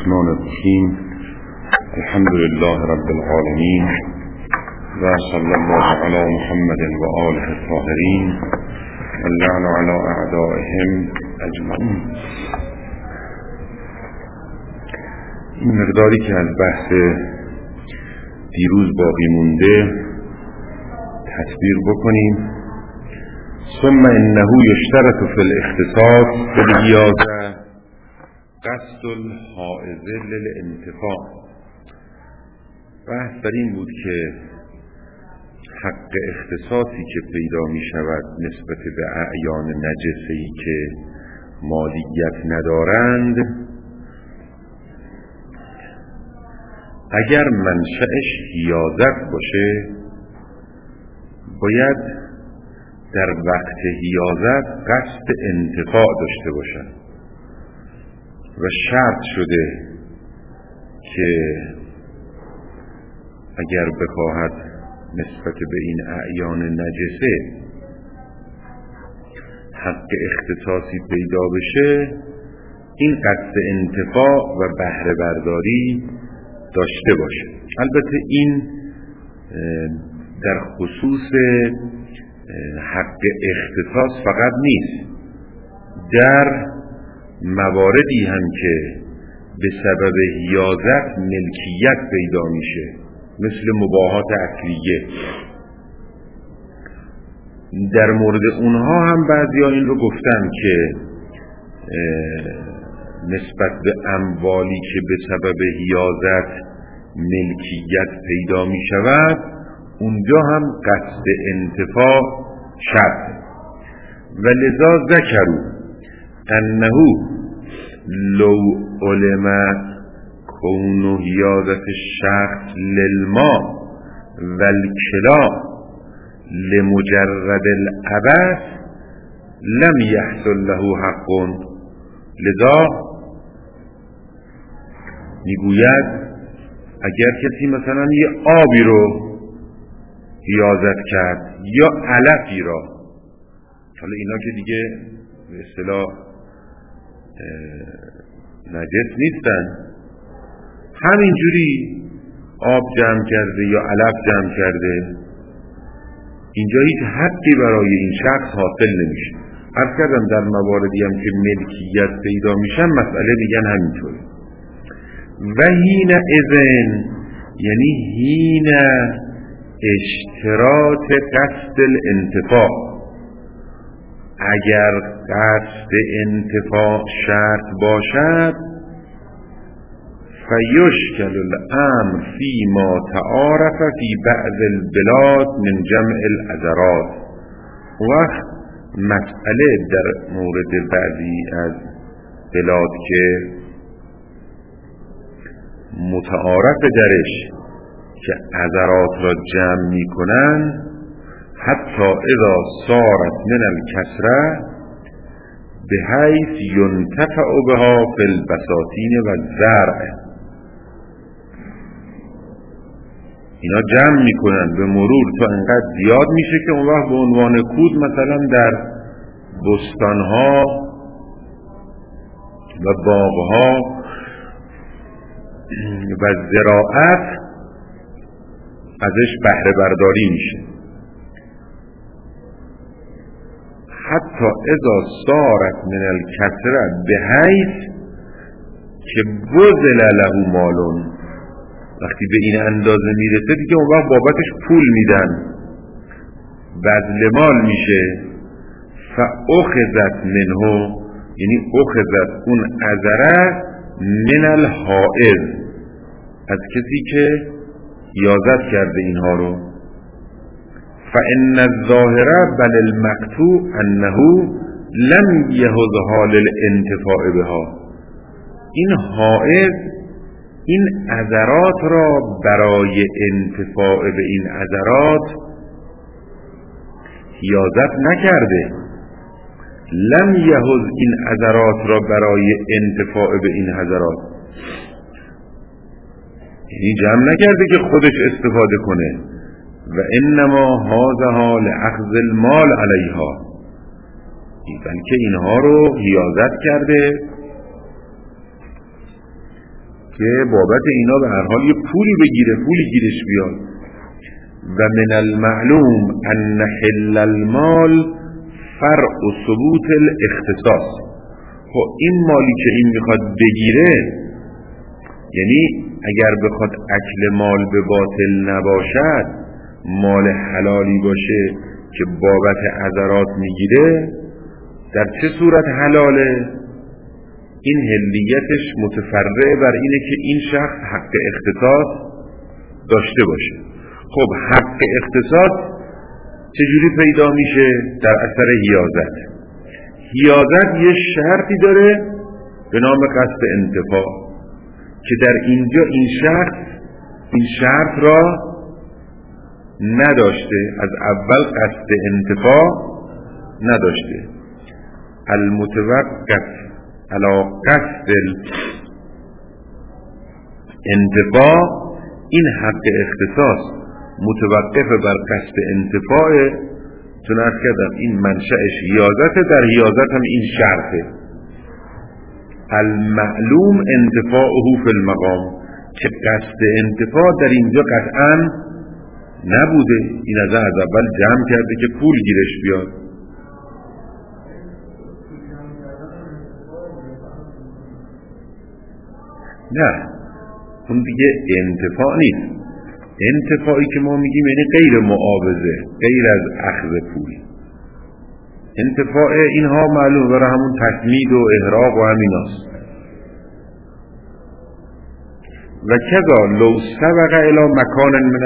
الرحمن الرحیم. الحمد لله رب العالمین و صلی الله علی محمد و آله الطاهرین و اللعن علی اعدائهم اجمعین. این مقداری که از بحث دیروز باقی مونده تطبیق بکنیم. ثم انه یشترط فی الاختصاص بالحیازه قصد الحائز للانتفاع. بحث بر این بود که حق اختصاصی که پیدا می شود نسبت به اعیان نجسه‌ای که مالیت ندارند، اگر منشأش حیازت باشه باید در وقت حیازت قصد انتفاع داشته باشد و شرط شده که اگر بخواهد نسبت به این اعیان نجسه حق اختصاصی پیدا بشه، این قصد انتفاع و بهره برداری داشته باشه. البته این در خصوص حق اختصاص فقط نیست، در مواردی هم که به سبب حیازت ملکیت پیدا میشه مثل مباحات اصلیه، در مورد اونها هم بعضیا این رو گفتن که نسبت به اموالی که به سبب حیازت ملکیت پیدا می شود اونجا هم قصد انتفاع شرط. و لذا ذکروا انه لو علم کون حیازت الشخص للماء والکلا لمجرد العبث لم يحصل له حق. لذا میگوید اگر کسی مثلا یه آبی رو حیازت کرد یا علفی را، حالا اینا که دیگه به اصطلاح نجس نیستن، همینجوری آب جمع کرده یا علف جمع کرده، اینجا هیچ حقی برای این شخص حاصل نمیشه. عرض کردم در مواردی هم که ملکیت پیدا میشن مسئله میگن همینطوره. و هین اذن یعنی هین اشتراط قصد الانتفاع، اگر قصد انتفاع شرط باشد فیشکل الامر فیما تعارف فی بعض البلاد من جمع العذرات. وقت مسئله در مورد بعضی از بلاد که متعارف درش که عذرات را جمع می کنن، حتی اذا صارت من الکسره به حیث ینتفع بها فی البساتین و الزرع، اینا جمع می کنن به مرور تا انقدر زیاد میشه که اون وقت به عنوان کود مثلا در بستانها و باغها و زراعت ازش بهره برداری میشه. حتی اذا صارت من الکسره به حیث که بذل له مالون، وقتی به این اندازه میرسه دیگه اون وقت بابتش پول میدن، بذل مال میشه. فاخذت منه یعنی اخذت اون عذره من الحائز، از کسی که حیازت کرده اینها رو. فان الظاهر بل المقطوع انه لم یحظها للانتفاع بها، این حائز این عذرات را برای انتفاع به این عذرات حیازت نکرده. لم یحظ این عذرات را برای انتفاع به این عذرات، یعنی جمع نکرده که خودش استفاده کنه. و انما حاضها لاخذ المال علیها، بلکه اینها رو حیازت کرده که بابت اینا به هر حال یه پولی بگیره، پولی گیرش بیاد. و من المعلوم ان حل المال فرع ثبوت الاختصاص. خب این مالی که این میخواد بگیره، یعنی اگر بخواد اکل مال به باطل نباشد، مال حلالی باشه که بابت عذرات میگیره، در چه صورت حلاله؟ این حلیتش متفرع بر اینه که این شخص حق اختصاص داشته باشه. خب حق اختصاص چجوری پیدا میشه؟ در اثر حیازت. حیازت یه شرطی داره به نام قصد انتفاع که در اینجا این شخص این شرط را نداشته، از اول قصد انتفاع نداشته. المتوقف علی قصد انتفاع، این حق اختصاص متوقف بر قصد انتفاع. چون از کردم این منشأش حیازت، در حیازت هم این شرطه. المعلوم انتفاعه فی المقام، که قصد انتفاع در اینجا قطعا نبوده. این از اول جمع کرده که پول گیرش بیاد. نه، اون دیگه انتفاع نیست. انتفاعی که ما میگیم یعنی غیر معاوضه، غیر از اخذ پول. انتفاع اینها معلوم برای همون تسمید و احراق و همیناست. و کذا لو سبق الى مکان من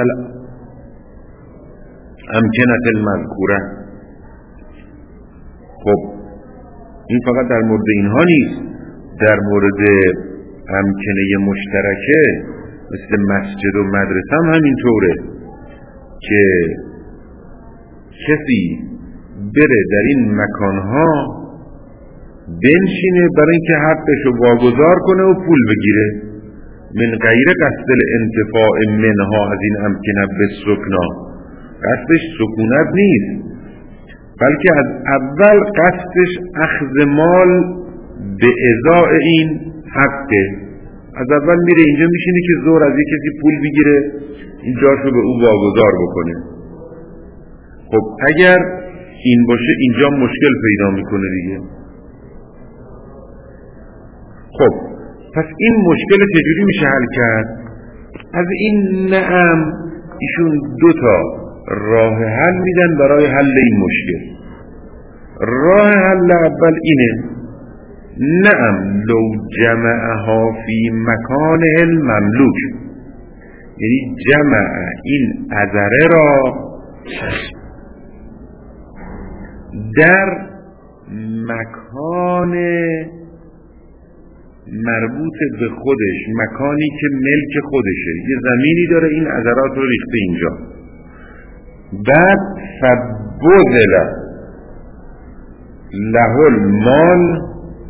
الامکنة المذکوره. خب این فقط در مورد اینها نیست، در مورد امکنه مشترکه مثل مسجد و مدرسه هم همینطوره که کسی بره در این مکانها بنشینه برای اینکه حقشو واگذار کنه و پول بگیره، من غیر قصد الانتفاع منها، از این امکنه به سکنا. قصدش سکونت نیست، بلکه از اول قصدش اخذ مال به ازاء این حقه. از اول میره اینجا میشینه که زور از یک کسی پول بگیره، اینجاشو به او واگذار بکنه. خب اگر این باشه اینجا مشکل پیدا میکنه دیگه. خب پس این مشکل چجوری میشه حل کرد؟ از این نعم ایشون دوتا راه حل میدن برای حل این مشکل. راه حل اول اینه: نعم لو جمعها فی مکان المملوک، یعنی جمع این عذره را در مکان مربوط به خودش، مکانی که ملک خودشه، یه زمینی داره این عذرات رو ریخته اینجا. بعد فبذل له المال،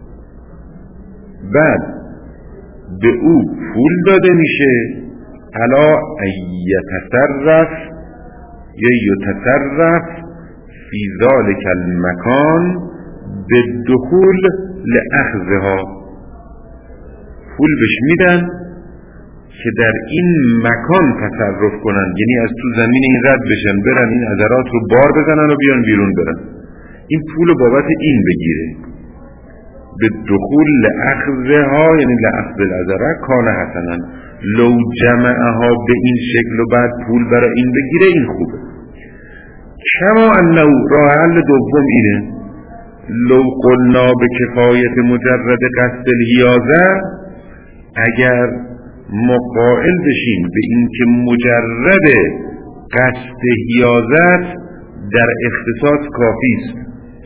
بعد به او پول داده میشه علا ایتصرف یا یتصرف فی ذلک المکان بالدخول لاخذها. پول بهش میدن که در این مکان تصرف کنن، یعنی از تو زمین این رد بشن، برن این عذرات رو بار بزنن و بیان بیرون برن، این پول بابت این بگیره. به دخول لأخذها یعنی لأخذ العذره کان حسنا، لو جمعها به این شکل و بعد پول برای این بگیره، این خوبه. کما انه راه حل دوم اینه: لو قلنا به کفایت مجرد قصد الحیازه، اگر مقائل بشیم به این که مجرد قصد حیازت در اختصاص کافی است،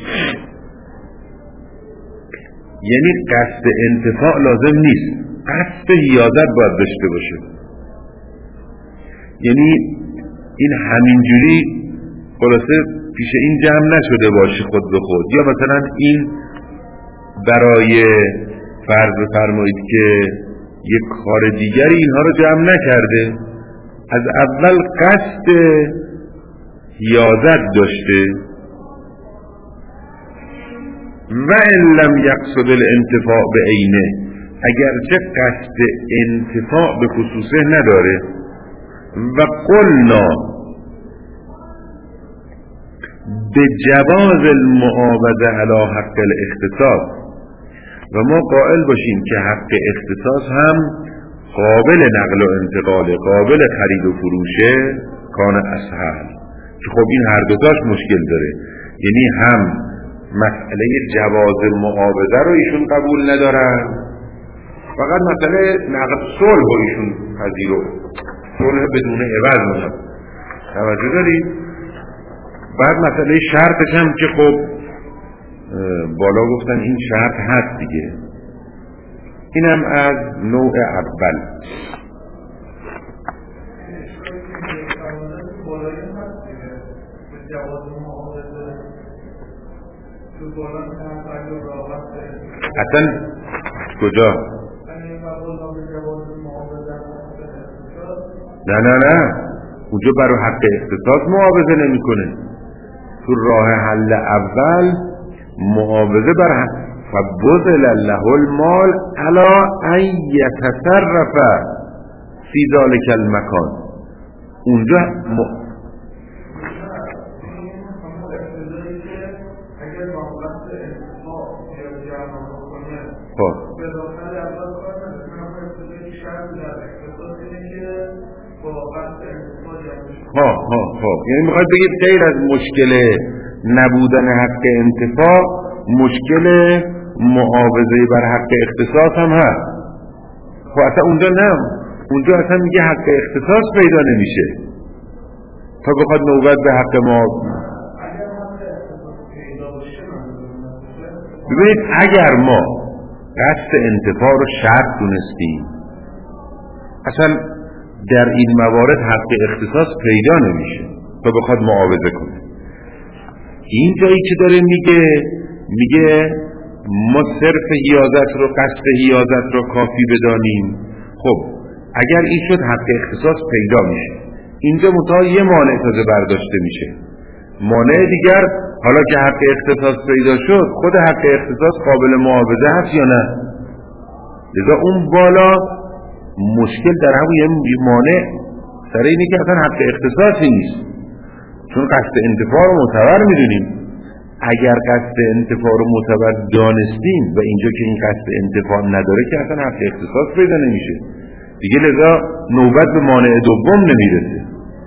یعنی قصد انتفاع لازم نیست، قصد حیازت باید داشته باشه. یعنی این همینجوری خلاصه پیش این جمع نشده باشه خود به خود، یا مثلا این برای فرض فرمایید که یک کار دیگری اینها رو جمع نکرده، از اول قصد حیازت داشته. و ان لم یقصد الانتفاع بعینه، اگرچه قصد انتفاع به خصوصه نداره. و قلنا به جواز المعاوضه علی حق الاختصاص، و ما قائل باشیم که حق اختصاص هم قابل نقل و انتقال، قابل خرید و فروشه، کان اسهل، که خب این هر دوتاش مشکل داره. یعنی هم مسئله جواز معاوضه رو ایشون قبول ندارن، فقط مسئله نقل صلح رو ایشون پذیرو، صلح بدون عوض میشن. توجه دارید؟ بعد مسئله شرطش هم که خب بالا گفتن این شرط هست دیگه. اینم از نوع اول. اصلا کجا؟ نه اونجا برای حق اختصاص معاوضه نمیکنه. تو راه حل اول معاوضه بر فبذل له المال علی ان یتصرف فی ذلک المکان. اونجا یعنی میخواید بگید غیر از مشکل نبودن حق انتفاع، مشکل معاوضه بر حق اختصاص هم هست. خب اصلا اونجا نه، اونجا اصلا میگه حق اختصاص پیدا نمیشه تا بخواد نوبت به حق معاوضه. ببینید اگر ما قصد انتفاع رو شرط دونستیم، اصلا در این موارد حق اختصاص پیدا نمیشه تا بخواد معاوضه کنه. این جایی که داره میگه ما صرف حیازت رو، قصد حیازت رو کافی بدانیم. خب اگر این شد حق اختصاص پیدا میشه. اینجا منتها یه مانع تازه برداشته میشه. مانع دیگر، حالا که حق اختصاص پیدا شد، خود حق اختصاص قابل معاوضه هست یا نه؟ لذا اون بالا مشکل در همون یه مانع سر اینه که اصلا حق اختصاصی نیست، چون قصد انتفاع رو معتبر میدونیم. اگر قصد انتفاع رو معتبر دانستیم و اینجا که این قصد انتفاع نداره که اصلا حق اختصاص پیدا نمیشه دیگه، لذا نوبت به مانع دوم نمیرسه.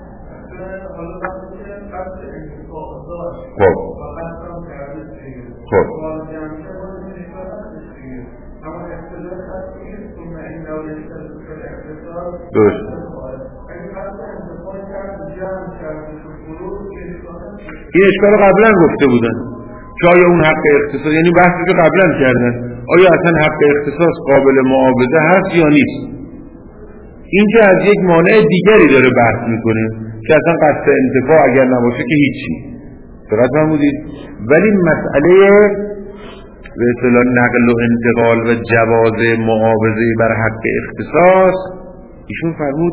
خب درست. این اشکال قبلا گفته بودن که آیا اون حق اختصاص، یعنی بحثی که قبلا کردن، آیا اصلا حق اختصاص قابل معاوضه هست یا نیست. اینجا از یک مانع دیگری داره بحث میکنه که اصلا قصد انتفاع اگر نباشه که هیچی. درست فرمودید؟ ولی مسئله به اصطلاح نقل و انتقال و جواز معاوضه بر حق اختصاص، ایشون فرمود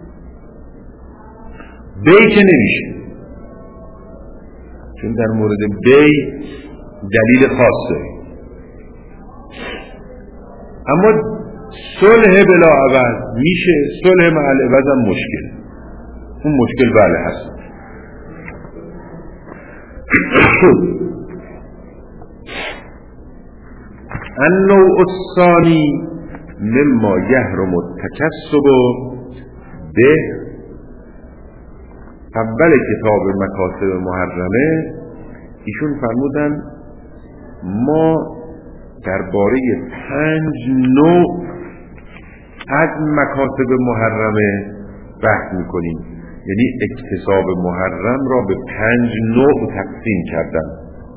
بی که نمیشه، چون در مورد بی دلیل خاص داره. اما صلح بلا عوض میشه، صلح مع العوض هم مشکل. اون مشکل بله هست. النوع الثانی مما یحرم التکسب به، اول کتاب مکاسب محرمه ایشون فرمودن ما درباره 5 نوع از مکاسب محرمه بحث میکنیم. یعنی اکتساب محرم را به 5 نوع تقسیم کردن.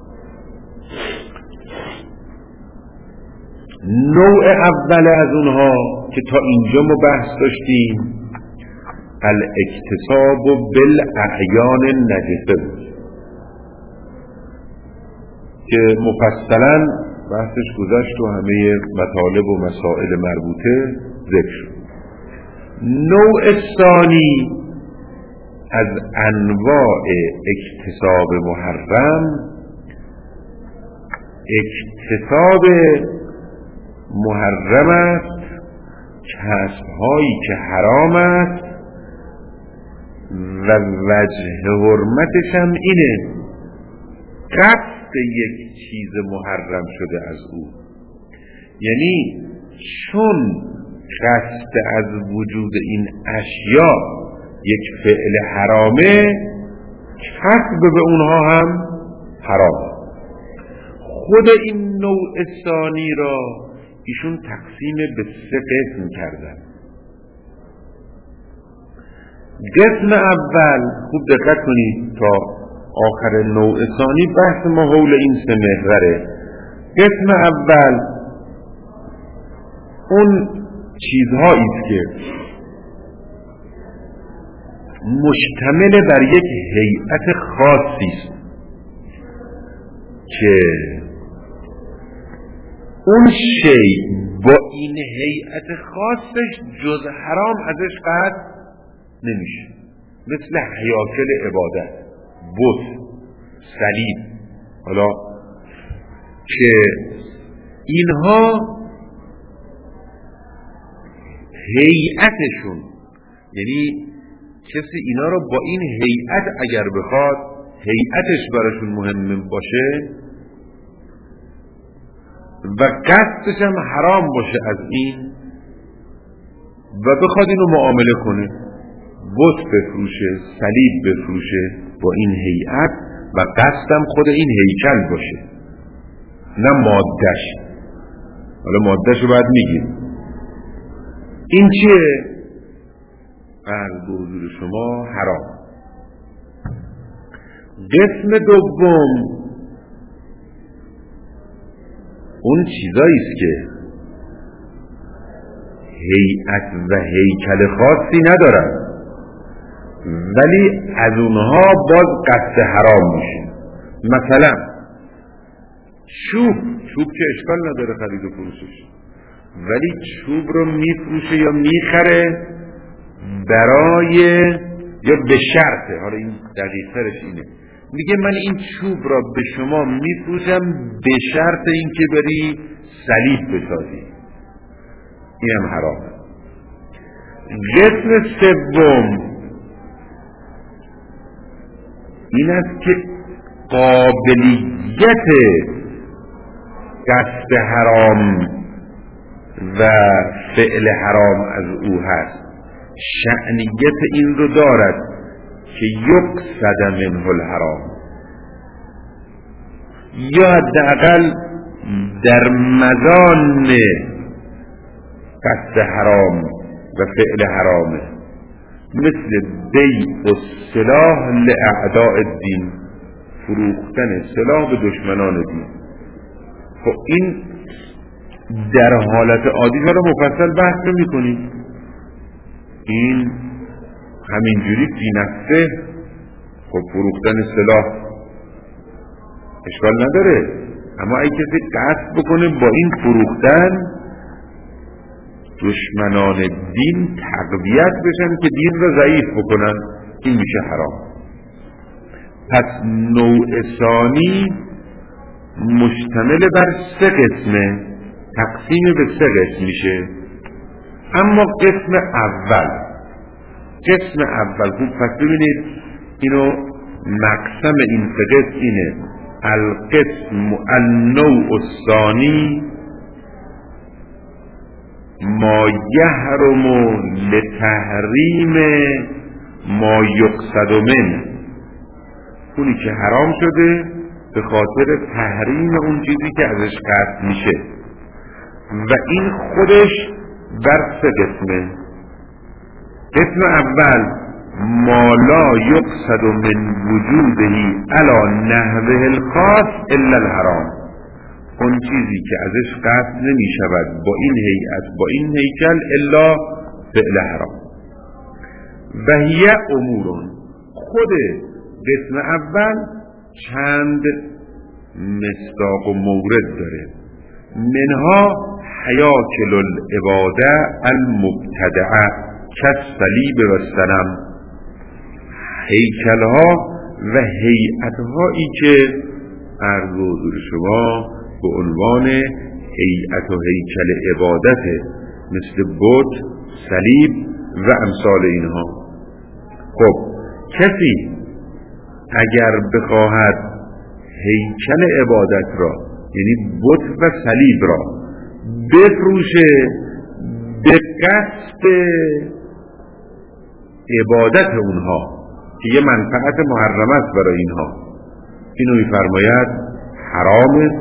نوع اول از اونها که تا اینجا ما بحث داشتیم الاکتساب بالاعیان النجسه که مفصلا بحثش گذشت و همه مطالب و مسائل مربوطه ذکر شد. نوع ثانی از انواع اکتساب محرم اکتساب محرم است، کسب‌هایی که حرام است و وجه حرمتش هم اینه قصد یک چیز محرم شده از او. یعنی چون قصد از وجود این اشیا یک فعل حرامه، کسب به اونها هم حرام. خود این نوع ثانی را ایشون تقسیم به 3 قسم کردن. قسم اول، خوب دقت کنید تا آخر نوع ثانی بحث ما حول این 3 محوره. قسم اول اون چیزهایی است که مشتمل بر یک هیئت خاصی است که اون شی با این هیئت خاصش جز حرام ازش قطع نمیشه، مثل هیاکل عبادت، بت، صلیب، حالا که اینها هیئتشون، یعنی کسی اینا رو با این هیئت اگر بخواد هیئتش براشون مهم باشه و قصدش هم حرام باشه از این و بخواد اینو معامله کنه، بت بفروشه، صلیب بفروشه با این هیئت و قصدم خود این هیکل باشه، نه مادهش. حالا مادهش رو باید میگیم. این چیه؟ عرض به حضور شما حرام. قسم دوم اون چیزایی است که هیئت و هیکل خاصی ندارن ولی از اونها باز قصد حرام میشه. مثلا چوب که اشکال نداره خرید و فروشش، ولی چوب رو میفروشه یا میخره برای یا به شرطه، حالا این دقیق ترش اینه، میگه من این چوب را به شما میفروشم به شرط اینکه بری صلیب بسازی، این هم حرامه. قسم سوم این است که قابلیت قصد حرام و فعل حرام از او هست، شأنیت این رو دارد که یقصد منه الحرام، یا حداقل در مزان قصد حرام و فعل حرامه، مثل بیع السلاح لاعداء الدین، فروختن سلاح به دشمنان دین. خب این در حالت عادی رو مفصل بحث میکنیم، این همینجوری بی نفسه خب فروختن سلاح اشکال نداره، اما اگه کسی قصد بکنه با این فروختن دشمنان دین تقویت بشن که دین را ضعیف بکنن، این میشه حرام. پس نوع ثانی مشتمل بر 3 قسمه، تقسیم به 3 قسم میشه. اما قسم اول خوب پس ببینید اینو مقسم این 3 قسم اینه: القسم النوع الثانی ما یحرم لتحریم ما یقصد منه، اونی که حرام شده به خاطر تحریم اون چیزی که ازش قصد میشه، و این خودش بر 3 قسمه. قسم اول ما لا یقصد من وجوده علی نحوه الخاص الا الحرام، اون چیزی که ازش قصد نمی شود با این هیئت با این هیکل الا فعل حرام. و هی امورون، خود قسم اول چند مصداق و مورد داره، منها هیاکل العباده المبتدعه کالصلیب و الصنم، هیکلها و هیئتهایی که عرض حضور شما به عنوان هیئت و هیکل عبادته، مثل بت، صلیب و امثال اینها. خب کسی اگر بخواهد هیکل عبادت را، یعنی بت و صلیب را بفروشه به قصد عبادت اونها که یه منفعت محرم است برای اینها، اینو می‌فرماید حرامه.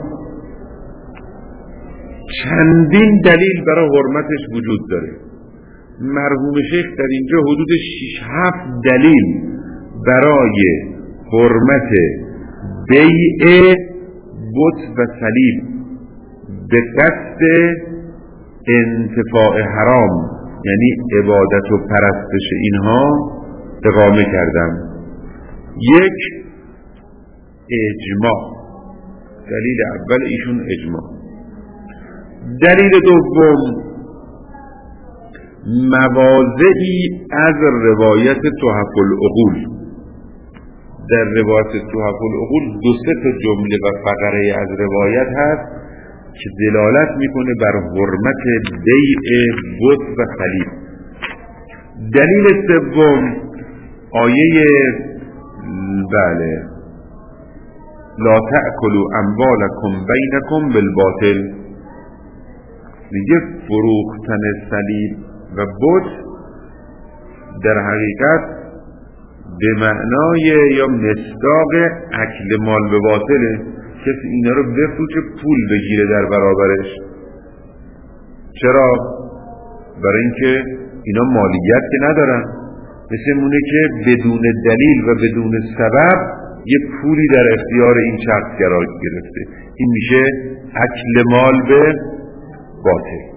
چندین دلیل برای حرمتش وجود داره. مرحوم شیخ در اینجا حدود 6-7 دلیل برای حرمت بیع بت و صلیب به قصد انتفاع حرام، یعنی عبادت و پرستش اینها، اقامه کردن. یک، اجماع. دلیل اول ایشون اجماع. دلیل دوم، مواضعی از روایت تحف العقول. در روایت تحف العقول 2-3 جمله و فقره از روایت هست که دلالت میکنه بر حرمت بیع بت و صلیب. دلیل سوم، آیه لا تأکلوا اموالکم بینکم بالباطل. میگه فروختن صلیب و بت در حقیقت به معنای یا مصداق اکل مال به باطله. کسی اینا رو بفروشه پول بگیره در برابرش. چرا؟ برای اینکه اینا مالیت که ندارن، مثل مونه که بدون دلیل و بدون سبب یه پولی در اختیار این شخص قرار گرفته. این میشه اکل مال به باطل.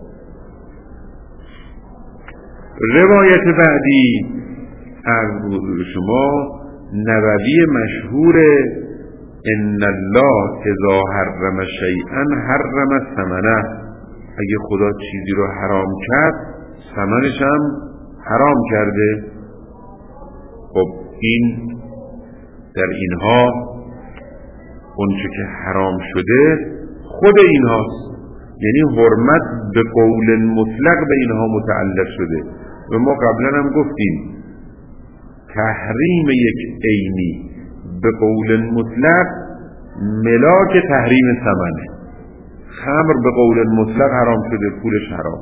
روایت بعدی از حضور شما نبوی مشهور ان الله اذا حرم شیئا حرم ثمنه. اگه خدا چیزی رو حرام کرد ثمنش هم حرام کرده. خب این در اینها اونچه که حرام شده خود اینهاست، یعنی حرمت به قول مطلق به اینها متعلق شده. و ما قبلا هم گفتیم تحریم یک عینی به قول مطلق ملاک تحریم ثمنه. خمر به قول مطلق حرام شده، پولش حرام.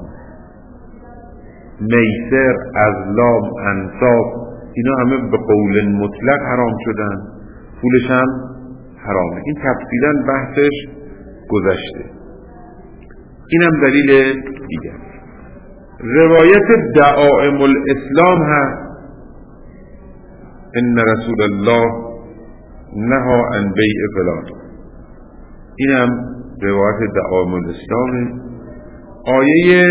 میسر، ازلام، انصاب، اینا همه به قول مطلق حرام شدن، پولش هم حرامه. این تفصیلا بحثش گذشته. اینم دلیل دیگر. روایت دعائم الاسلام هست ان رسول الله نهى عن بیع فلان. اینم روایت دعائم الاسلام. آیه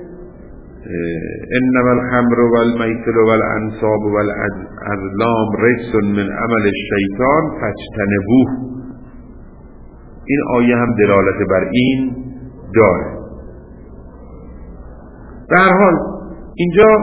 انما الخمر والمیسر والانصاب والازلام رجس من عمل الشیطان فاجتنبوه. این آیه هم دلالت بر این داره. در هر حال اینجا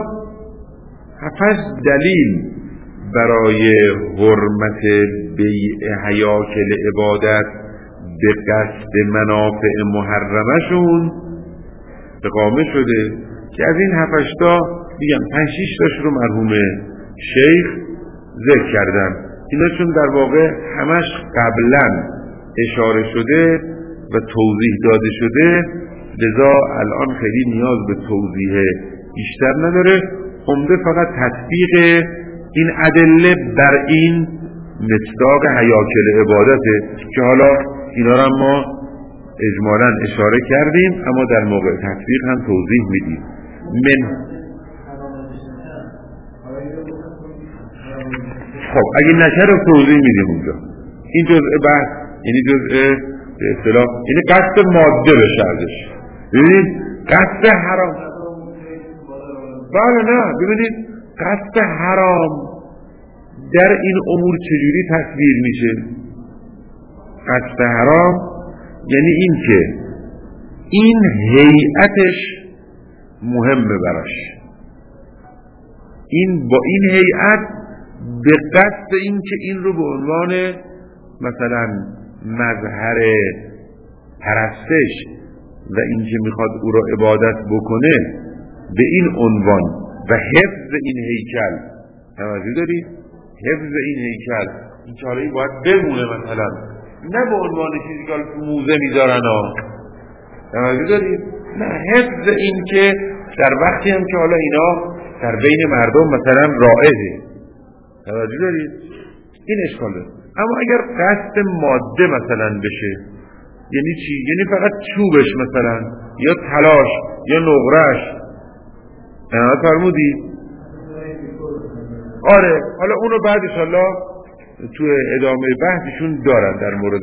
7 دلیل برای حرمت بیع هیاکل عبادت به قصد منافع محرمشون اقامه شده که از این 7 تا میگم 5-6 تاش رو مرحوم شیخ ذکر کردن. اینا چون در واقع همش قبلا اشاره شده و توضیح داده شده، لذا الان خیلی نیاز به توضیح بیشتر نداره. عمده فقط تطبیق این ادله بر این مصداق هیاکل عبادته که حالا اینا رو ما اجمالاً اشاره کردیم، اما در موقع تطبیق هم توضیح میدیم. خب اگه نشه رو توضیح میدیم اونجا. این جزء بحث، یعنی جزء به اصطلاح یعنی قصد ماده بشه ازش. ببینید قصد حرام، بله نه، ببینید قصد حرام در این امور چجوری تصویر میشه. قصد حرام یعنی این که این هیئتش مهمه براش، این با این هیئت به قصد این که این رو به عنوان مثلا مظهر پرستش و اینکه میخواد او را عبادت بکنه به این عنوان و حفظ این هیکل، توجه دارید؟ حفظ این هیکل این که حالا این باید بمونه مثلا، نه به عنوان چیزی که تو موزه میذارن ها، توجه دارید؟ نه، حفظ این که در وقتی هم که حالا اینا در بین مردم مثلا رائجه، توجه دارید؟ این اشکال داره. اما اگر قصد ماده مثلا بشه، یعنی چی؟ یعنی فقط چوبش مثلا یا تلاش یا نقرش، فرمودی؟ آره، حالا اونو بعد انشالله تو ادامه بحثشون دارن در مورد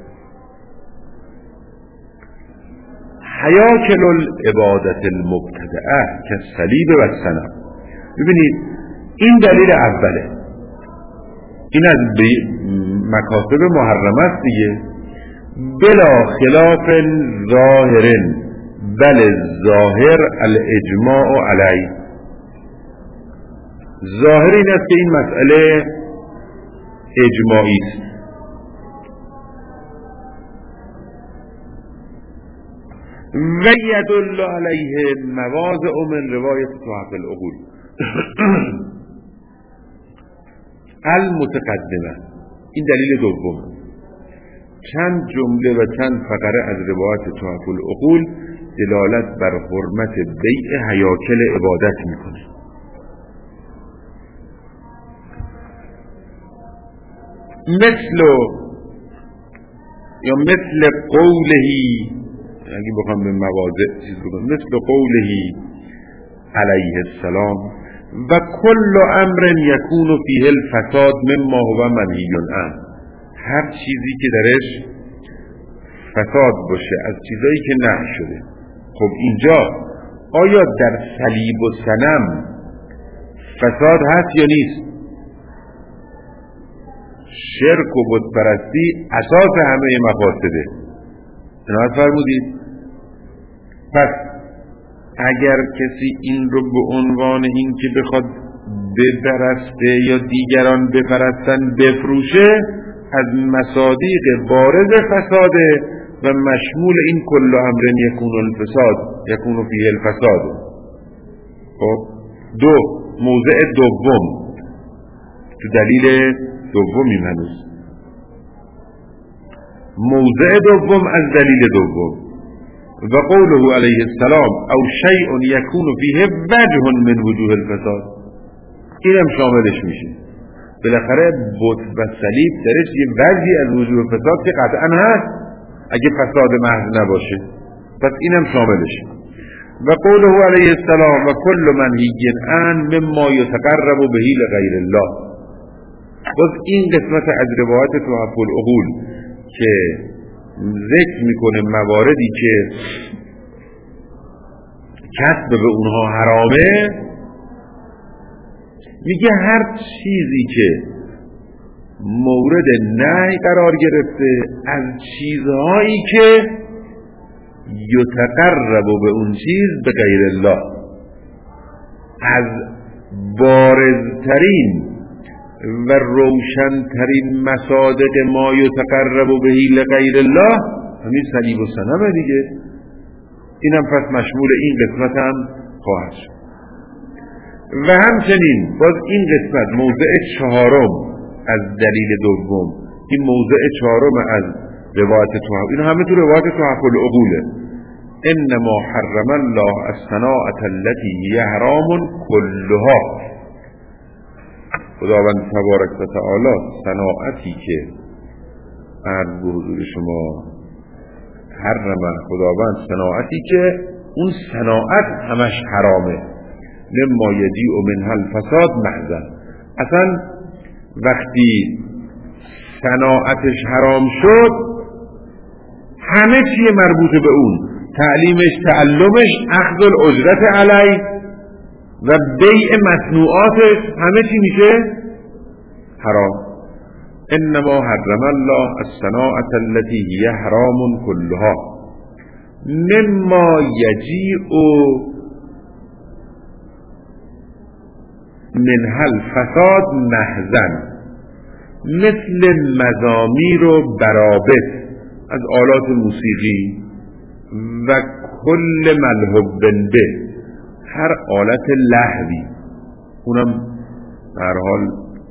هیاکل العبادت المبتدعه که صلیب و صنم. ببینید این دلیل اوله، این از مکاسب محرمه است دیگه، بلا خلاف ظاهر بل ظاهر الاجماع علی. ظاهر این است که این مسئله اجماعی است. و یدل علیه مواضع من روایت تحف العقول المتقدمه. این دلیل دوم، چند جمله و چند فقره از روایت تحف العقول دلالت بر حرمت بیع هیاکل عبادت میکنه. مثل قولهی، اگه بخوام به مواضع چیز بکنم، مثل قولهی علیه السلام و کل امر یکون فیه الفساد مما هو منهی عنه. هر چیزی که درش فساد باشه از چیزایی که نهی شده. خب اینجا آیا در صلیب و صنم فساد هست یا نیست؟ شرک و بت پرستی اساس همه مفاسده، عنایت فرمودید. پس اگر کسی این رو به عنوان این که بخواد بپرسته یا دیگران بپرستن بفروشه، از مصادیق بارز فساده و مشمول این کل امر یکون الفساد یکون فیه الفساد. خب دو، موضع دوم تو دلیل دومی هنوز، موضع دوم از دلیل دوم، و قوله علیه السلام او شیء یکون فیه وجه من وجوه الفساد، اینم شاملش میشه. بالاخره بت و صلیب درش یه وجهی از وجوه فساد که قطعا هست اگه فساد محض نباشه، پس اینم شاملشه. و قوله علیه السلام و کل منهی عن مما یتقرب به لغیر الله. باز این قسمت از روایت تحف العقول که ذکر میکنه مواردی که کسب به اونها حرامه، میگه هر چیزی که مورد نهی قرار گرفته از چیزهایی که یتقرب به اون چیز به غیر الله، از بارزترین و روشنترین مصادق ما یتقرب به لغیر الله همین صلیب و صنم دیگه. اینم پس مشمول این قسمت هم خواهد شد. و همچنین باز این قسمت موضع چهارم از دلیل دوم، این موضع چهارم از روایت تحف، این همه تو روایت تحف العقوله. انما حرم الله الصناعة التي هي حرام كلها. خداوند تبارک و تعالی صناعتی که عرض به حضور شما حرم، خداوند صناعتی که اون صناعت همش حرامه، مما یجیء منها الفساد محضا. اصلا وقتی صناعتش حرام شد همه چیه مربوط به اون، تعلیمش، تعلمش، اخذ الاجرت علی و بیع مصنوعاتش، همه چی میشه حرام. انما حرم الله الصناعة التي هي حرام كلها مما یجیء منها الفساد محضا، مثل مزامیر و برابط از آلات موسیقی و کل ملهوب به، هر آلت لهوی، اونم هر حال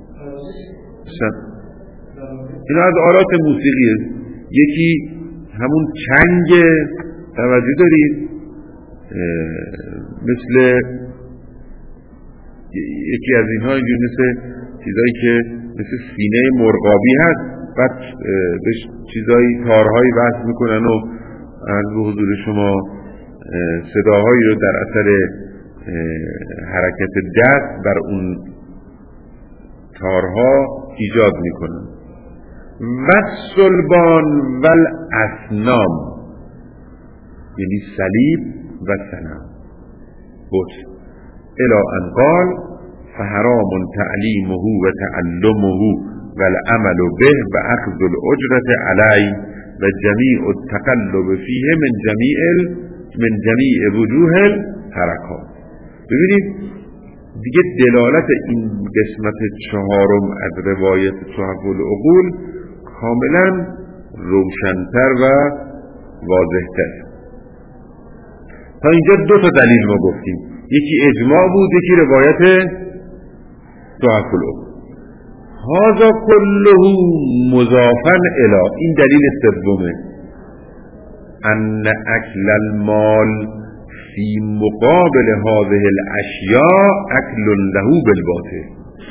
اینا از آلات موسیقیه. یکی همون چنگ، توجه دارید، مثل یکی از اینها اینجور مثل چیزایی که مثل سینه مرغابی هست، بعد به چیزایی تارهایی وصل میکنن و عرض به حضور شما صداهایی رو در اثر حرکت دست بر اون تارها ایجاد میکنن. و صلبان و الاسنام، یعنی صلیب و صنم، بت. الی ان قال فحرام تعلیمه و تعلمه و العمل به و اخذ الاجرة علی و جمیع التقلب فیه من جمیع وجوه الحرکات. ببینید دیگه دلالت این قسمت چهارم از روایت تحف العقول کاملا روشن‌تر و واضح‌تر. تا اینجا دو تا دلیل ما گفتیم، یکی اجماع بود، یکی روایت تحف العقول. هذا كله مضافا الی، این دلیل سومه، ان اکل المال فی مقابل هذه الاشیاء اکل له بالباطل.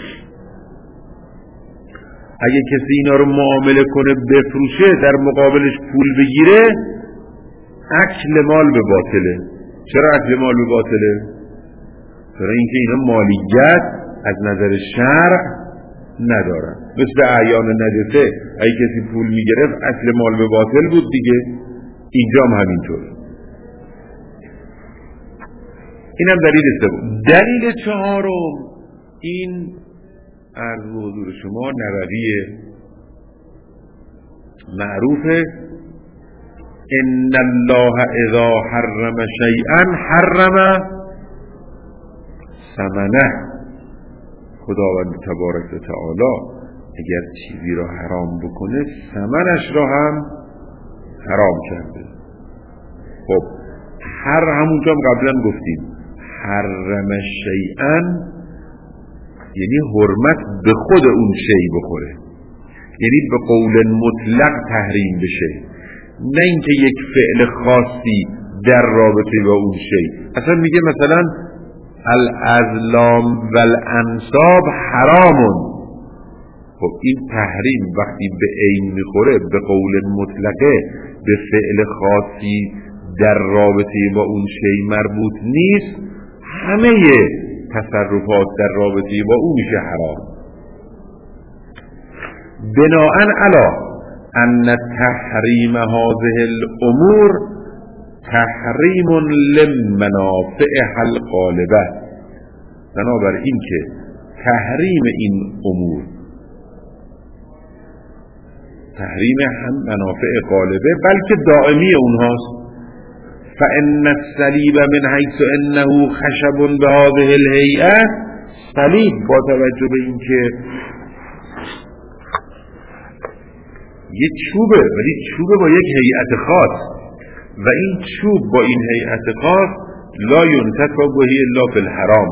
اگه کسی اینا رو معامله کنه بفروشه، در مقابلش پول بگیره، اکل مال به باطله. چرا اکل مال به باطله؟ چرا اینکه اینا مالیت از نظر شرع ندارن. مثل اعیان نجسه، اگه کسی پول میگرفت اکل مال به باطل بود دیگه. اینجا هم همینطور. اینم دلیل سوم. دلیل چهارم این عرض به حضور شما نبوی معروفه، ان الله اذا حرم شیئا حرم ثمنه. خداوند تبارک و تعالی اگر چیزی را حرام بکنه ثمنش را هم حرام کرده. خب همونجا هم قبلا گفتیم حرم شیئا یعنی حرمت به خود اون شی بخوره، یعنی به قول مطلق تحریم بشه، نه اینکه یک فعل خاصی در رابطه با اون شی. اصلا میگه مثلا الازلام و الانصاب حرامون. خب این تحریم وقتی به عین میخوره، به قول مطلقه، به فعل خاصی در رابطه با اون شی مربوط نیست، همه تصرفات در رابطه با اون میشه حرام. بناءً علی ان تحریم هذه الامور تحریم للمنافع الغالبه. بنابراین که تحریم این امور تحریم هم منافع غالبه بلکه دائمی اونهاست. فان الصلیب من حیث انه خشب بهذه الهیئه، صلیب با توجه به اینکه یه چوبه، ولی چوبه با یک هیئت خاص، و این چوب با این هیئت خاص لا ينتفع به الا فی الحرام،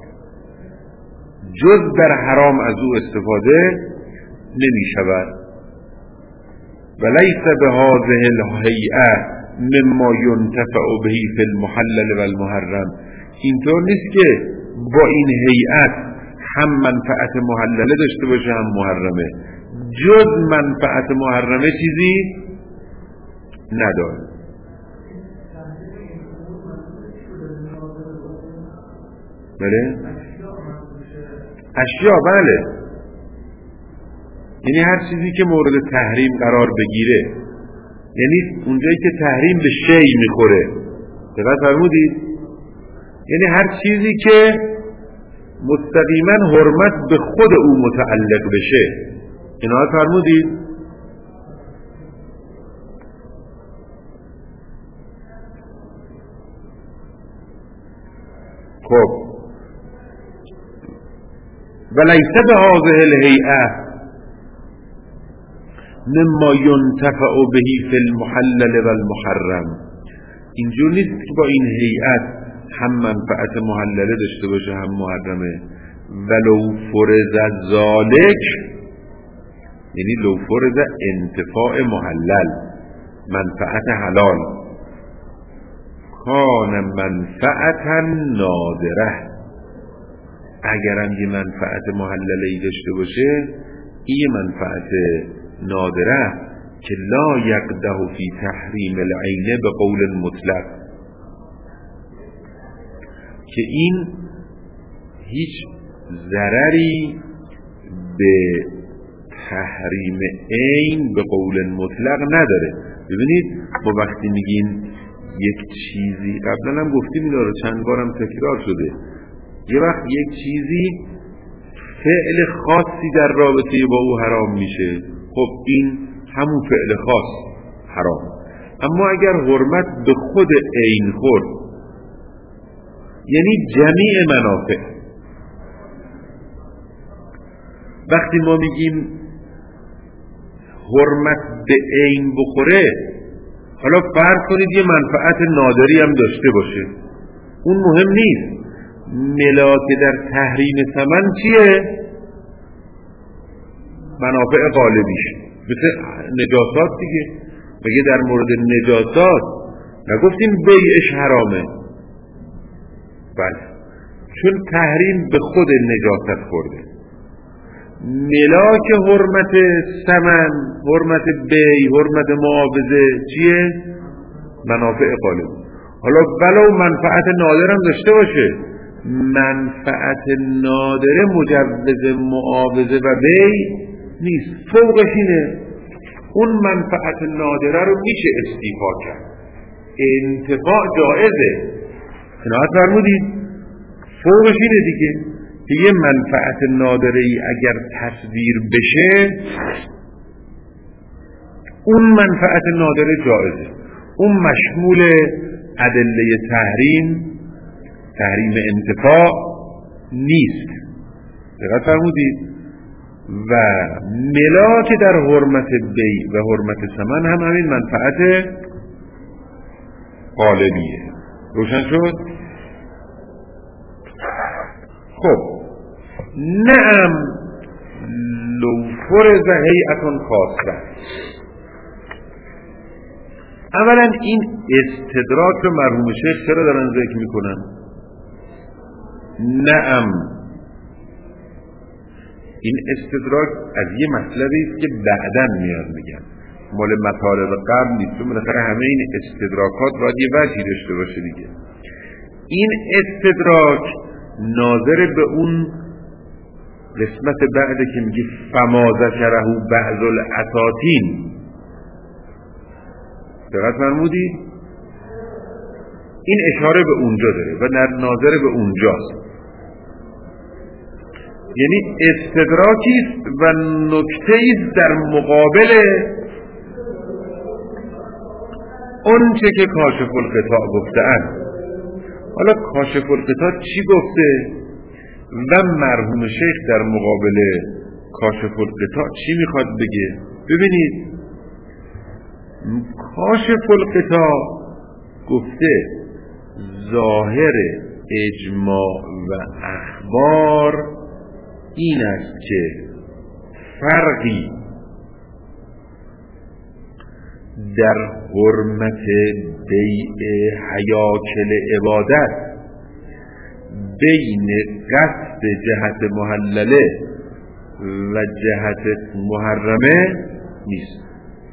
جز در حرام از او استفاده نمی شود. و لیس بهذه الهیئه مما ينتفع به فی المحلل و المحرم. اینطور نیست که با این هیئت هم منفعت محلله داشته باشه هم محرمه، جز منفعت محرمه چیزی نداره. بله؟ اشیا، بله، یعنی هر چیزی که مورد تحریم قرار بگیره، یعنی اونجایی که تحریم به شی میخوره. دقت فرمودید؟ یعنی هر چیزی که مستقیما حرمت به خود او متعلق بشه. اینا فرمودید؟ خب ولیس بهذه الهیئه مما ينتفع به فی المحلل و المحرم. اینجور نیست که با این هیئت هم منفعت محلله داشته باشه هم محرمه. ولو فرض ذالک، یعنی لو فرض انتفاع محلل، منفعت حلال، کان منفعتا نادره، اگرم یه منفعت محلله ای داشته باشه، این منفعت نادره که لا یقده فی تحریم العین به قول مطلق، که این هیچ ضرری به تحریم عین به قول مطلق نداره. ببینید ما وقتی میگیم یک چیزی، قبلا هم گفتیم اینا رو چند بارم تکرار شده، یه وقت یک چیزی فعل خاصی در رابطه با او حرام میشه، خب این همون فعل خاص حرام. اما اگر حرمت به خود عین خورد، یعنی جمیع منافع، وقتی ما میگیم حرمت به عین بخوره، حالا فرض کنید یه منفعت نادری هم داشته باشه، اون مهم نیست. ملاک در تحریم ثمن چیه؟ منافع غالبیش، مثل نجاسات دیگه. مگه در مورد نجاسات نگفتیم بیعش حرامه؟ بله، چون تحریم به خود نجاست خورده. ملاک حرمت ثمن، حرمت بی، حرمت معاوضه چیه؟ منافع غالب. حالا ولو منفعت نادرم داشته باشه، منفعت نادره مجوز معاوضه و بی نیست، فوقش اینه. اون منفعت نادره رو میشه استیفا کرد، انتفاع جائزه. قناعت فرمودید؟ فوقش اینه دیگه که یه منفعت نادره ای اگر تصویر بشه، اون منفعت نادره جائزه، اون مشمول ادله تحریم انتفاع نیست. دقت فرمودید؟ و ملاک در حرمت بی و حرمت ثمن هم همین منفعت غالبیه. روشن شد؟ خب نعم لو فرض هیئة خاصه. اولا این استدراک رو مرحوم شیخ چرا دارن ذکر میکنن؟ نعم، این استدراک از یه مطلبی است که بعداً میاد میگن، مال مطالب قبل نیست. چون بالاخره همه این استدراکات باید یه وجهی داشته باشه دیگه. این استدراک ناظر به اون قسمت بعده که میگه فما ذکره بعض الاساطین. دقت فرمودی؟ این اشاره به اونجا داره و ناظر به اونجاست. یعنی استدراکی است و نکته‌ای است در مقابل اون چه که کاشف القطاع گفته‌اند. حالا کاشف القطاع چی گفته و مرحوم شیخ در مقابل کاشف القطاع چی میخواد بگه؟ ببینید، کاشف القطاع گفته ظاهر اجماع و اخبار این است که فرقی در حرمت بیع حیاکل عبادت بین قصد جهت محلله و جهت محرمه نیست.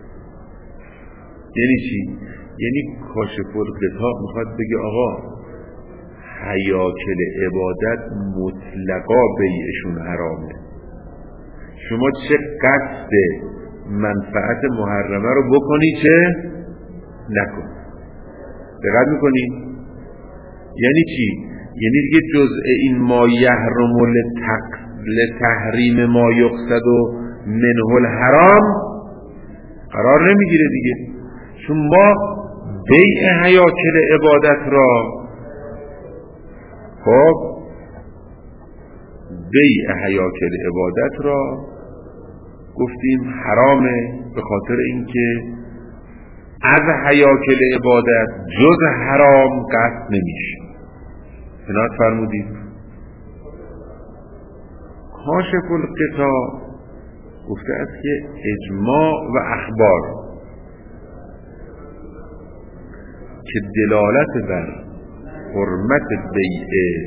یعنی چی؟ یعنی کاشف القطاع میخواد بگه آقا حیاکل عبادت مطلقا بیعشون حرامه، شما چه قصد منفعت محرمه رو بکنی چه نکن. دقت میکنی؟ یعنی چی؟ یعنی دیگه جزء این ما یحرم لتحریم ما یقصد و منه الحرام قرار نمیگیره دیگه. چون ما بیع حیاکل عبادت را، خب بیع حیاکل عبادت را گفتیم حرامه به خاطر اینکه از هیاکل عبادت جز حرام قصد نمیشه. عنایت فرمودید. کاشف الغطا گفته است که اجماع و اخبار که دلالت بر حرمت بیع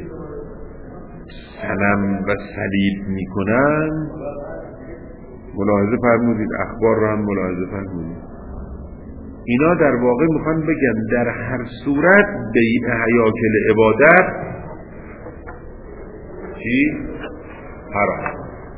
صنم و صلیب میکنن، ملاحظه فرمودید اخبار را هم ملاحظه فرمودید، اینا در واقع میخوان بگن در هر صورت بیع هیاکل عبادت چی؟ حرام.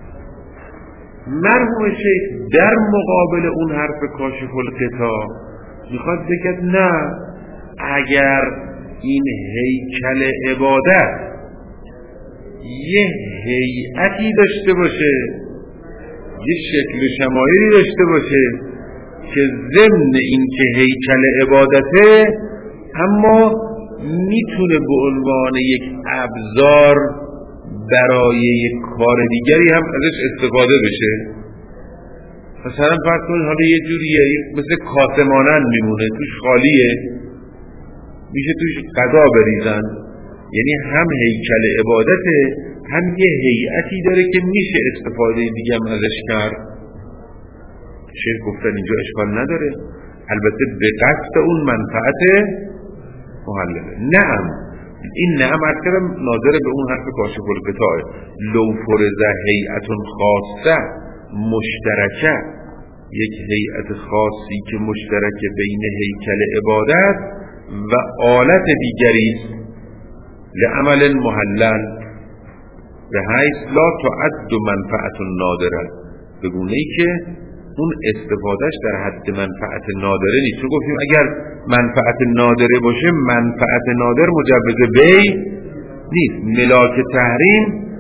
مرحوم شیخ در مقابل اون حرف کاشف الغطا میخواد بگه نه، اگر این هیکل عبادت یه هیئتی داشته باشه، یه شکل شمایلی داشته باشه که ضمن این که هیکل عبادته اما میتونه به عنوان یک ابزار برای یک کار دیگری هم ازش استفاده بشه. مثلا فرض کنید حالا یه جوریه مثل کاسه مانند میمونه، توش خالیه، میشه توش غذا بریزن، یعنی هم هیکل عبادته هم یه هیئتی داره که میشه استفاده دیگه هم ازش کرد. شیخ گفتن اینجا اشکال نداره، البته به قصد اون منفعت محلله. نعم، این نعم از کردم ناظر به اون حرف کاشف الغطا، لو فرض هیئت خاصه مشترکه، یک هیئت خاصی که مشترک بین هیکل عبادت و آلت دیگری است لعمل محلل به حیث لا تعد منفعت نادره، به گونه‌ای که اون استفادهش در حد منفعت نادره نیست. چون گفتیم اگر منفعت نادره باشه منفعت نادر مجوز بی نیست. ملاک تحریم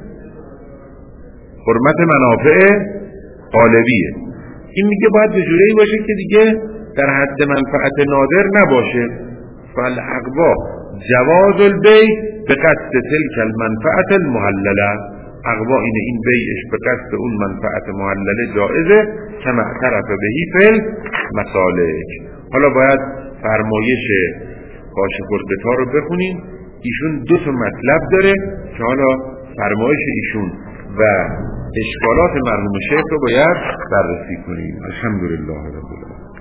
حرمت منافع غالبیه. این میگه باید به جوری باشه که دیگه در حد منفعت نادر نباشه. فالعقبا جواز البی به قصد تلک المنفعت المحلله، عقبا اینه این بیعش به قصد اون منفعت محلله جائزه کما اعترف بهی فی المسالک. حالا باید فرمایش کاشف الغطا رو بخونیم. ایشون دو تا مطلب داره که حالا فرمایش ایشون و اشکالات مرحوم شیخ رو باید بررسی کنیم. الحمدلله رب العالمین.